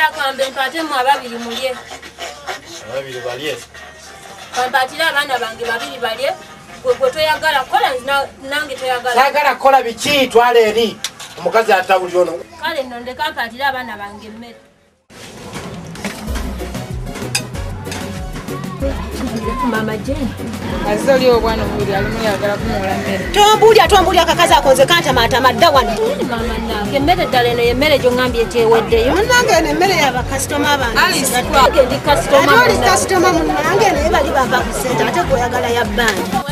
yakwambe mpate mu ababiri mulye. Ababiri balye. Kampatira abaana bange babiri balye. Gwe toyagala kola nange toyagala. Sagala kola biki twale eri. Omukazi atawuli ono. Kale nno ndeka mpatira abaana bange mmere. Mama Jane. Azoli obwana obuli alimu yagala kumuwola mmere. Tombulya akakazi akonze kantamata madda wano. Mama nange emmere ddala eno y'emmere gyo ngambye ekyeweddeyo. Nange eno emmere y'abakasitoma abange. Nange ndi kasitoma. Ate oli kasitoma munange naye bali bava ku ssente ate gw'oyagala ya bbanja.